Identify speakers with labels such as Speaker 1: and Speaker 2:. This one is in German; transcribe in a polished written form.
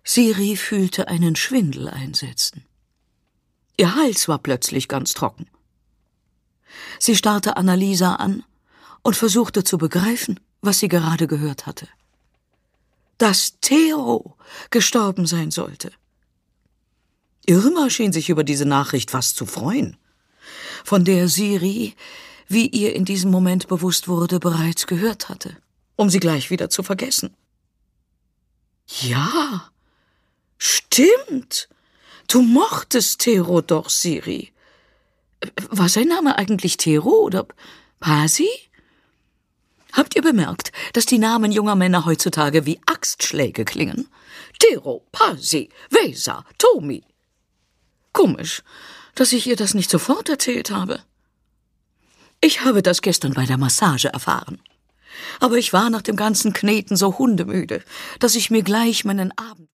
Speaker 1: Siri fühlte einen Schwindel einsetzen. Ihr Hals war plötzlich ganz trocken. Sie starrte Annalisa an und versuchte zu begreifen, was sie gerade gehört hatte. Dass Theo gestorben sein sollte. Irma schien sich über diese Nachricht fast zu freuen, von der Siri, wie ihr in diesem Moment bewusst wurde, bereits gehört hatte, um sie gleich wieder zu vergessen. Ja, stimmt. Du mochtest Theo doch, Siri. War sein Name eigentlich Theo oder Pasi? Habt ihr bemerkt, dass die Namen junger Männer heutzutage wie Axtschläge klingen? Theo, Pasi, Weser, Tomi. Komisch, dass ich ihr das nicht sofort erzählt habe. Ich habe das gestern bei der Massage erfahren. Aber ich war nach dem ganzen Kneten so hundemüde, dass ich mir gleich meinen Abend